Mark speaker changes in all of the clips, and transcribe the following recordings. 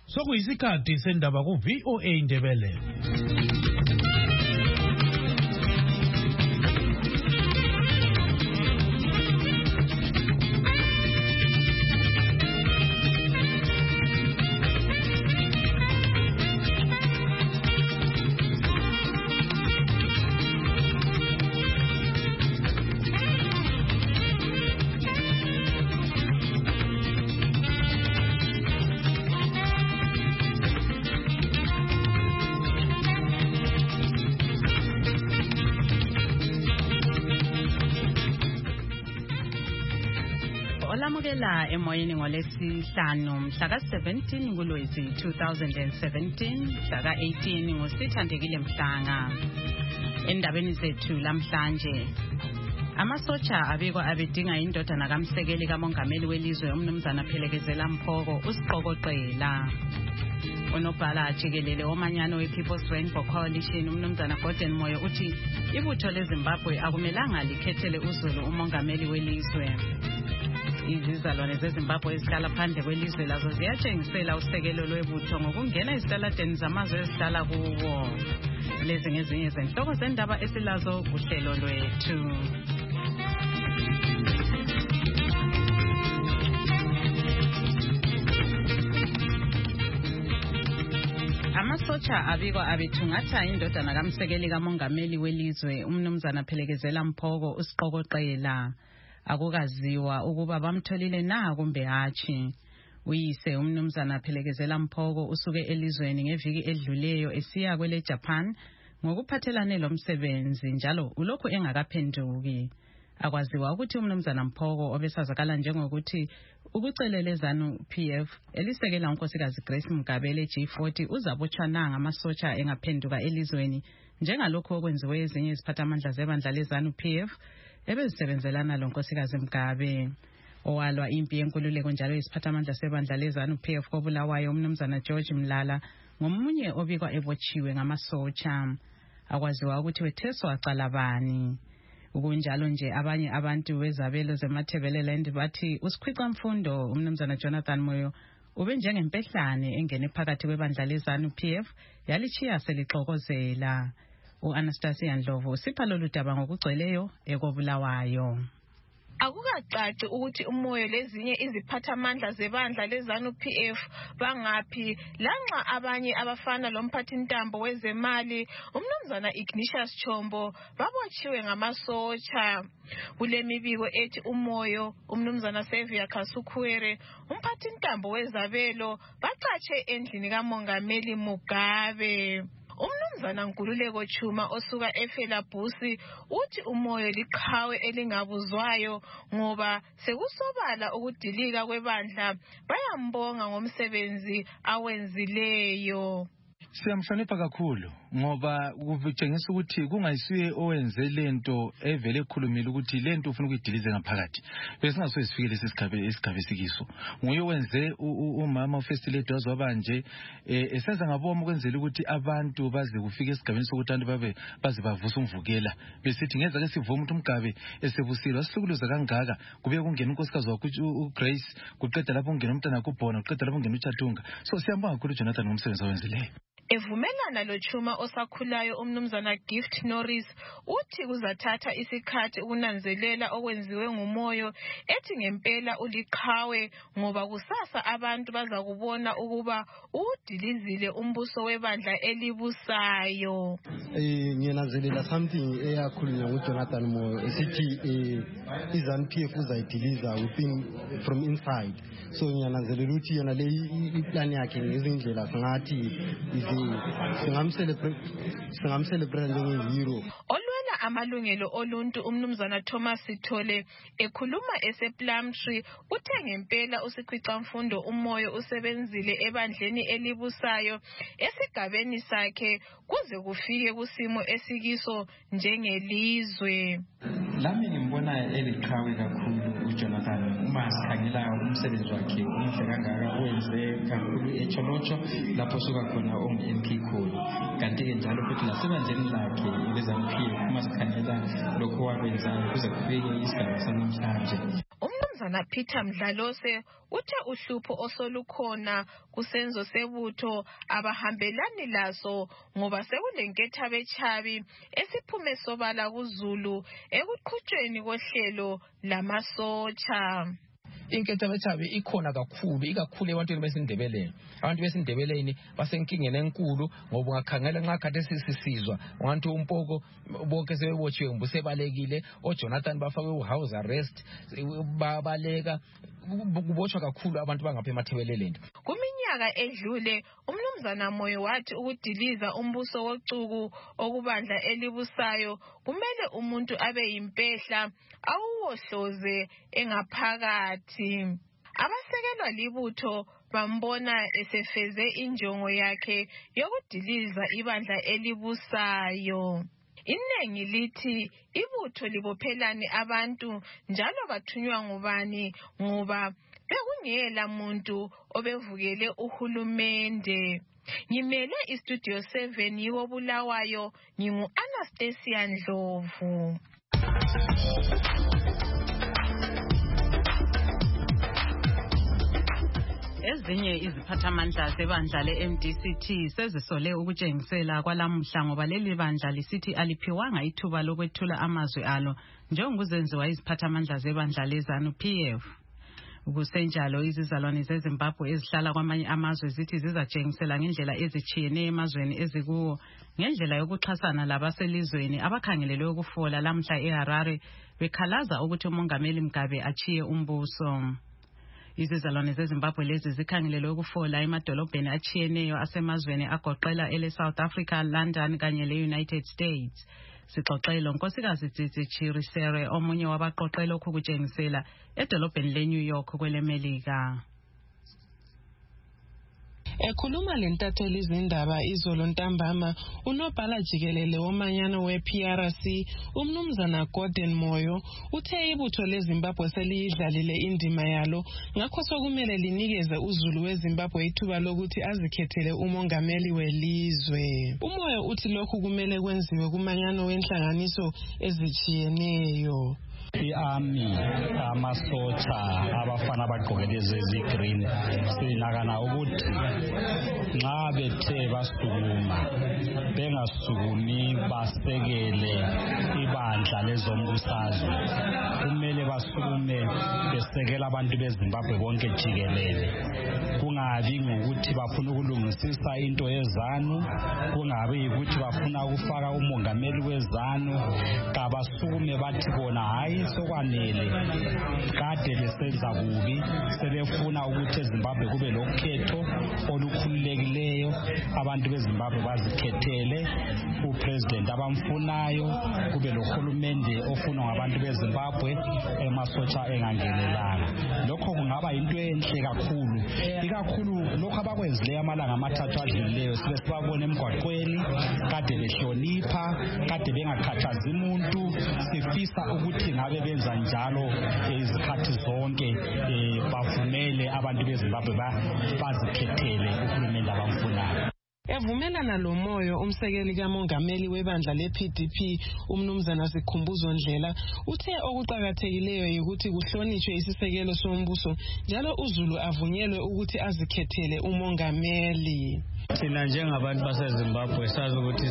Speaker 1: Sokuyisikhathi sendaba ku VOA Indebele.
Speaker 2: Olamukela emoyeni ngolesihlanu mhla ka-17 kuLwezi 2017 mhla ka-18 ngosithandekile Mhlanga. Endabeni zethu lamhlanje, amasotsha abikwa abedinga indodana kaMsekeli kamongameli welizwe umnumzana Phelekezela Mphoko usiqokoqela. Unobhala jikelele omanyano we-People's Rainbow Coalition umnumzana Gordon Moyo uthi ibutho leZimbabwe akumelanga likhethele uzwelo umongameli welizwe. Izizalwane zeZimbabwe ezihlala phandle kwelizwe lazo ziyatshengisela usekelo lwebutho ngokungena ezitaladeni zamazwe ezihlala kuwo. Lezi ngezinye zenhloko zendaba esilazo kuhlelo lwethu. Amasotsha abikwa abethungatha indodana kaMsekeli kamongameli welizwe umnumzana Phelekezela Mphoko usiqokoqela. Akukaziwa ukuba bamtholile na kumbe hatshi. Uyise umnumzana Phelekezela Mphoko usuke elizweni ngeviki edluleyo esiya kwele Japan ngokuphathelane lomsebenzi njalo ulokhu engakaphenduki. Akwaziwa ukuthi umnumzana Mphoko obesazakala njengokuthi ukucelela ZANU-PF elisekela unkosikazi Grace Mugabe le-G40 uzabotshwa ngamasotsha engaphenduka elizweni njengalokho okwenziwe ezinye iziphathamandla zebandla le-ZANU-PF ebezisebenzelana lonkosikazi Mugabe. Owalwa impi yenkululeko njalo isiphathamandla sebandla le-ZANU-PF kobulawayo umnumzana George Mlala ngomunye obikwa ebotshiwe ngamasotsha. Akwaziwa ukuthi wetheswa cala bani. Ukunjalo nje abanye abantu bezabelo zeMathebeleland bathi usikhwica mfundo umnumzana Jonathan Moyo ube njengempehlane engene phakathi kwebandla le-ZANU-PF yalichiya selixokozela. U-Anastasia Ndlovu sipha lolu daba ngokugcweleyo ekobulawayo.
Speaker 3: Akukacaci ukuthi umoyo lezinye iziphathamandla zebandla leZANU-PF bangaphi lanxa abanye abafana lomphathintambo wezemali umnumzana Ignatius Chombo babotshiwe ngamasotsha. Kulemibiko ethi umoyo umnumzana Xavier Kasukuwere umphathintambo wezabelo baqatshe endlini kamongameli Mugabe. Umnumzana Nkululeko Chuma osuka eFelabhusi uthi umoyo liqhawe elingabuzwayo ngoba sekusobala ukudilika kwebandla bayambonga ngomsebenzi awenzileyo.
Speaker 4: Siyamhlonipha kakhulu ngoba kuvutshengisa ukuthi kungayisuye owenze lento evele ekhulumile ukuthi lento ufuna ukuyidilize ngaphakathi. Bese singasoze sifikele isigaba sikiso. Nguye owenze umama uFirst Lady wazwabanje esenza ngabomo kwenzela ukuthi abantu baze kufika esigabeni sokuthi abantu baze bavusa umvukela. Besithi ngeza ke sivuma ukuthi uMgabe esebusile wasihlukuluza kangaka kube kungena unkosikazi wakhe uGrace kuqeda lapho ungena umntana kuBhona kuqeda lapho ungena uChatunga. So siyambonga kakhulu Jonathan ngomsebenzi awenzileyo.
Speaker 3: Evumelana lo Chuma osakhulayo umnumzana Gift Norris uthi kuzathatha isikhathi ukunanzelela okwenziwe ngumoyo ethi ngempela uliqhawe ngoba kusasa abantu baza kubona ukuba udilizile umbuso webandla elibusayo.
Speaker 5: Ngiyananzelela something eyakhulunywa nguJonathan Moyo esithi iZANU-PF uzayidiliza within from inside. So ngiyananzelela ukuthi yona le iplan yakhe ngezindlela singathi singamcelebrate njengehero.
Speaker 3: Olwela amalungelo oluntu umnumzana Thomas Sithole ekhuluma esePlumtree uthe ngempela usikhwicamfundo umoyo usebenzile ebandleni elibusayo esigabeni sakhe kuze kufike kusimo esikiso njengelizwe.
Speaker 6: Lami ngimbona eliqhawe kakhulu uJonathan uma sikhangela umsebenzi wakhe umuhle kangaka wenze kakhulu eCholocho lapho suka khona ongu-MP khona. Kanti ke njalo futhi lasebandleni lakhe leZANU-PF uma sikhangela lokho wakwenza kuze kufike isigaba sanamhlanje.
Speaker 3: umnumzana Peter Mdlalose uthe uhlupho osolukhona kusenzo sebutho abahambelani laso ngoba sekulenkethabetshabi esiphume sobala kuZulu ekuqhutshweni kohlelo lamasotsha.
Speaker 7: Inkethabetshabi ikhona kakhulu ikakhulu ebantwini besindebeleni. Abantu besindebeleni basenkingeni enkulu ngoba ungakhangela nxa kade sisizwa abantu umpoko bonke sebebotshiwe ngubusebalekile oJonathan bafakwe house arrest babaleka kubotshwa kakhulu abantu bangapha eMathebeleleni.
Speaker 3: Kuminyaka edlule umnumzana Moyo wathi ukudiliza umbuso wocuku okubandla elibusayo kumele umuntu abe yimpehla awuwohloze engaphakathi. Abasekelwa libutho bambona esefeze injongo yakhe yokudiliza ibandla elibusayo. Inengi lithi ibutho libophelani abantu njalo bathunywa ngubani ngoba bekungela muntu obevukele uhulumende. Ngimele istudio 7 yiwo Bulawayo, ngingu Anastasia Ndlovu.
Speaker 2: Ezinye iziphathamandla zebandla le-MDCT sezisole ukutshengisela kwalamuhla ngoba leli bandla lisithi aliphiwanga ithuba lokwethula amazwi alo njengokuzenziwa iziphathamandla zebandla leZANU-PF. Kusenjalo izizalwane zeZimbabwe ezihlala kwamanye amazwe zithi zizatshengisela ngendlela ezitshiyeneyo emazweni ezikuwo ngendlela yokuxhasana labaselizweni abakhangelelwe ukufola lamhla eHarare bekhalaza ukuthi uMongameli Mugabe achiye umbuso. Izizalwane zeZimbabwe lezi zikhangelelwe ukufola emadolobheni atshiyeneyo asemazweni agoqela ele-South Africa, London kanye le-United States. Sixoxelo Nkosikazi Tsitsi Chirisere omunye wabaqoqela lokhu kutshengisela edolobheni le-New York kwelemelika.
Speaker 8: Ekhuluma lentatheli izindaba izolo ntambama unobhala jikelele womanyano we-PRC umnumzana Gordon Moyo uthe ibutho leZimbabwe seliyidlalile indima yalo ngakho sokumele linikeze uZulu weZimbabwe ithuba lokuthi azikhethele umongameli welizwe. Umoyo uthi lokhu kumele kwenziwe kumanyano wenhlanganiso ezijiyeneyo.
Speaker 9: I-army amasotsha abafana abagqokele ezigreen sinakana ukuthi nxa bethe basukuma bengasukumi basekele ibandla lezombusazwe kumele basukume besekela abantu beZimbabwe bonke jikelele kungabi ngokuthi bafuna ukulungisisa into yeZANU kungabi ukuthi bafuna ukufaka umongameli weZANU kabasukume bathi bona hayi sokwanele kade besenza kubi sebefuna ukuthi eZimbabwe kube lokhetho olukhululekileyo abantu beZimbabwe bazikhethele upresident abamfunayo kube lohulumende ofunwa ngabantu beZimbabwe emasotsha engangenelanga. Lokho kungaba into enhle kakhulu ikakhulu lokho abakwenzileyo amalanga amathathu adlulileyo sibabona emgwaqweni kade behlonipha kade bengakhathazi umuntu sifisa ukuthi ngabe benza njalo izikhathi zonke bavumele abantu beZimbabwe bazikhethele uhulumende abamfunayo.
Speaker 8: Evumelana lo Moyo umsekeli kamongameli webandla le-PDP umnumzana Sikhumbuzo Ndlela uthe okuqhakathekileyo ukuthi kuhlonishwe isisekelo sombuso njalo uZulu avunyelwe ukuthi azikhethele umongameli.
Speaker 9: Thina njengabantu baseZimbabwe sazi ukuthi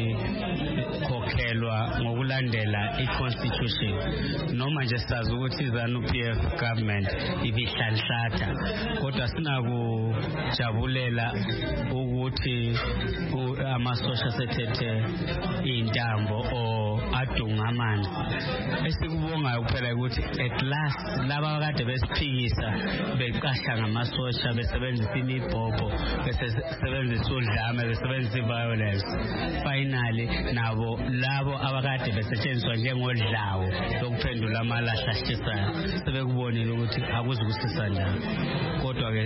Speaker 9: sikhokhelwa ngokulandela i-constitution noma nje sazi ukuthi iZANU-PF government ibihlanhlatha kodwa sinakujabulela ukuthi amasosha sethethe intambo adunga amanzi esikubongayo kuphela ukuthi at last laba kade besiphikisa beqasha ngamasosha besebenzisa imibhobho besebenzisa udlame besebenzisa violence finally nabo labo abakade besetshenziswa njengodlawo lokuphendula amalahla ashisayo sebekubonile ukuthi akuzukusisa njalo kodwa ke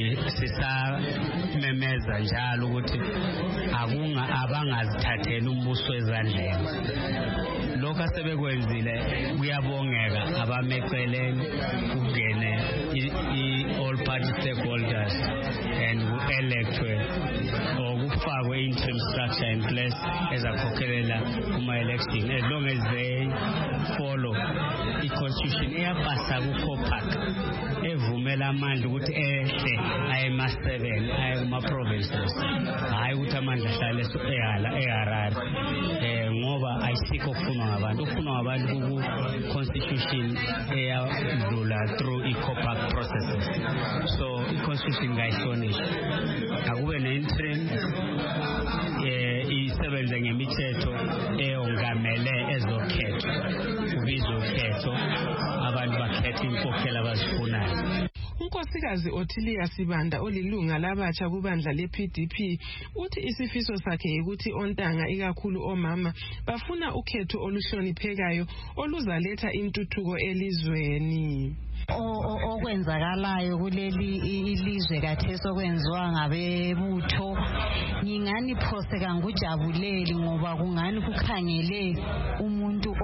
Speaker 9: sisamemeza njalo ukuthi abangazithatheli umbuso ezandleni lokho asebekwenzile kuyabongeka abameceleni kungene all party stakeholders and electwe kufakwe interim structure in place ezakhokhelela kuma-election as long as they follow i-constitution eyapasa ku-COPAC evumela amandla ukuthi ehle aye ma-7 aye kuma-provinces, hhayi ukuthi amandla ahlale eHarare ngoba ayisikho okufunwa ngabantu. Okufunwa ngabantu ku-constitution eyadlula through i-COPAC processes. So i-constitution kayihlonishwa, akube ne-interim isebenze ngemithetho eyongamele ezokhethwa, kubizwe ukhetho, abantu bakhethe inkokhela abazifunayo.
Speaker 8: uNkosikazi Othilia Sibanda olilunga labatsha kubandla le-PDP uthi isifiso sakhe ukuthi ontanga ikakhulu omama bafuna ukhetho oluhloniphekayo oluzaletha intuthuko elizweni.
Speaker 10: Okwenzakalayo kuleli ilizwe kathesi okwenziwa ngabebutho ngingani phose kangujabuleli ngoba kungani kukhangele umuntu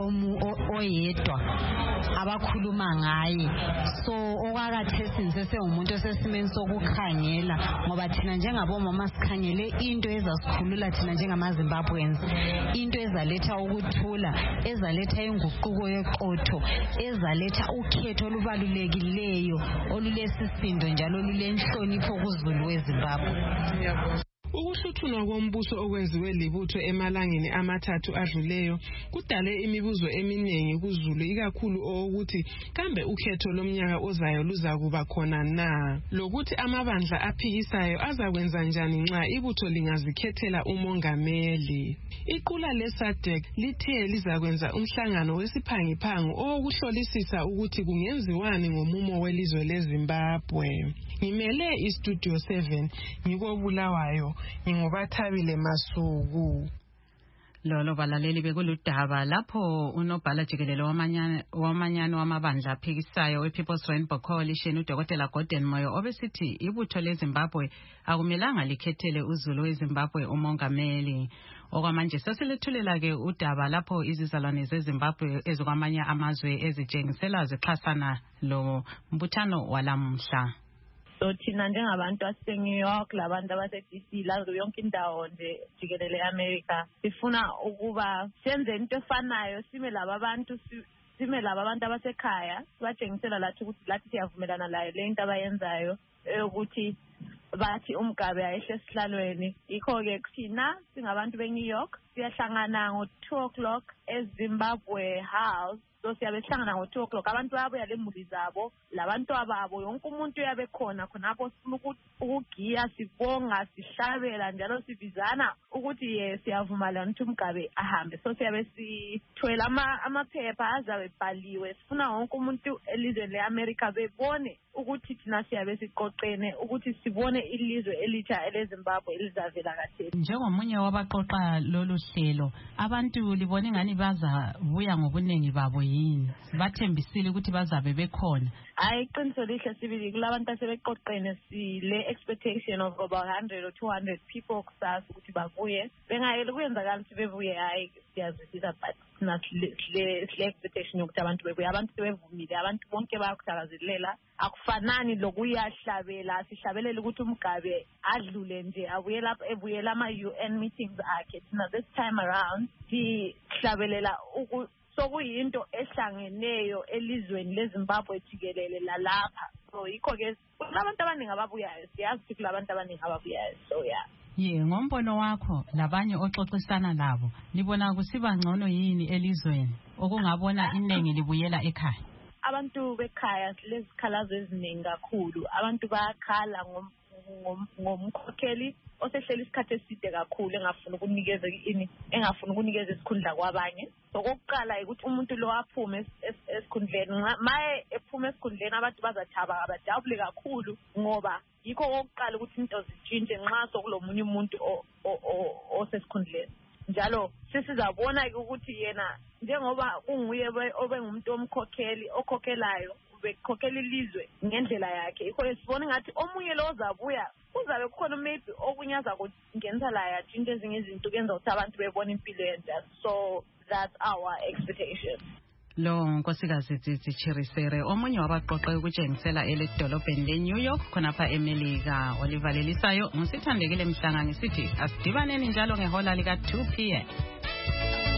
Speaker 10: oyedwa abakhuluma ngaye. So okwakathesi ngisesewumuntu osesimeni sokukhangela ngoba thina njengabomama sikhangele into ezasikhulula thina njengamaZimbabweans, into ezaletha ukuthula, ezaletha inguquko yeqotho, ezaletha ukhetho olubalulekileyo olulesisindo njalo lulenhlonipho kuZulu weZimbabwe.
Speaker 8: Ukuhluthunwa kombuso okwenziwe libutho emalangeni amathathu adluleyo kudale imibuzo eminingi kuZulu, ikakhulu ukuthi kambe ukhetho lomnyaka ozayo luzakuba khona na, lokuthi amabandla aphikisayo azakwenza njani nxa ibutho lingazikhethela umongameli. Iqula leSADC lithe lizakwenza umhlangano wesiphangiphangu owokuhlolisisa ukuthi kungenziwani ngomumo welizwe leZimbabwe. Ngimele iStudio 7 ngikobulawayo, nginguBathabile Masuku.
Speaker 2: Lolo balaleli bekuludaba lapho unobhala jikelele wamanyano wamabandla aphikisayo we-People's Rainbow Coalition uDokotela Gordon Moyo obesithi ibutho leZimbabwe akumelanga likhethele uZulu weZimbabwe umongameli. Okwamanje sesilithulela-ke udaba lapho izizalwane zeZimbabwe ezikwamanye amazwe ezitshengisela zixhasana lo mbuthano walamuhla.
Speaker 3: So thina njengabantu ase-New York labantu abase-DC lazo yonke indawo nje jikelele e-America sifuna ukuba senze into efanayo, sime laba abantu abasekhaya sibatshengisela lathi siyavumelana layo le into abayenzayo ukuthi bathi uMgabe ayehle esihlalweni. Yikho-ke thina singabantu be-New York siyahlangana ngo-2 o'clock eZimbabwe House. So siyabe sihlangana ngo-2 o'clock, abantu bayabuya lemuli zabo, labantu ababo, yonke umuntu uyabe khona khonapho. Sifuna ukugiya, sibonga, sihlabela njalo sibizana ukuthi siyavumelana ukuthi uMgabe ahambe. So siyabe sithwele amaphepha azabe ebhaliwe. Sifuna wonke umuntu elizweni le-America bebone ukuthi thina siyabe siqoqene ukuthi sibone ilizwe elitsha eleZimbabwe elizavela kathesi.
Speaker 2: Njengomunye wabaqoqa lolu hlelo, abantu libone ngani bazabuya ngobuningi babo yini? Bathembisile ukuthi bazabe bekhona?
Speaker 3: Hayi, iqiniso lihle sibili kulabantu asebeqoqene, sile expectation of about 100 or 200 people kusasa ukuthi babuye. Bengayele kuyenzakala ukuthi bebuye, hayi siyazwisisa, but sile expectation yokuthi abantu bebuye. Abantu sebevumile, abantu bonke bayakuthakazelela. Akufanani lokuyahlabela, sihlabelele ukuthi uMgabe adlule nje ebuyela ama-UN meetings akhe. Thina this time around sihlabelela sokuyinto ehlangeneyo elizweni leZimbabwe jikelele lalapha. So yikho-ke kulabantu abaningi ababuyayo, siyazi ukuthi kulabantu abaningi ababuyayo. So
Speaker 2: ngombono wakho labanye oxoxisana labo libona kusiba ngcono yini elizweni okungabona iningi libuyela ekhaya?
Speaker 3: Abantu bekhaya silezikhalazo eziningi kakhulu. Abantu bayakhala ngomkhokheli osehleli isikhathi eside kakhulu engafuni ukunikeza isikhundla kwabanye. So kokuqala ukuthi umuntu lo aphume esikhundleni. Maye ephuma esikhundleni abantu bazathaba, abajabule kakhulu ngoba yikho kokuqala ukuthi into zitshintshe nxa sokulomunye umuntu osesikhundleni. Njalo sesizabona ukuthi yena njengoba kunguye obengumuntu okhokhelayo bekhokhela ilizwe ngendlela yakhe. Yikho sibona ngathi omunye lo ozabuya uzabe kukhona maybe okunye azakungenisa la yatshintshe ezinye izinto kuyenza ukuthi abantu bebone impilo yenza. So that's our expectation.
Speaker 2: Lo nkosikazi Tsitsi Chirisere omunye wabaqoqe ukutshengisela elidolobheni leNew York khonapha eMelika. Olivalelisayo ngusithandekile Mhlanga ngisithi asidibaneni njalo ngehola lika 2 p.m.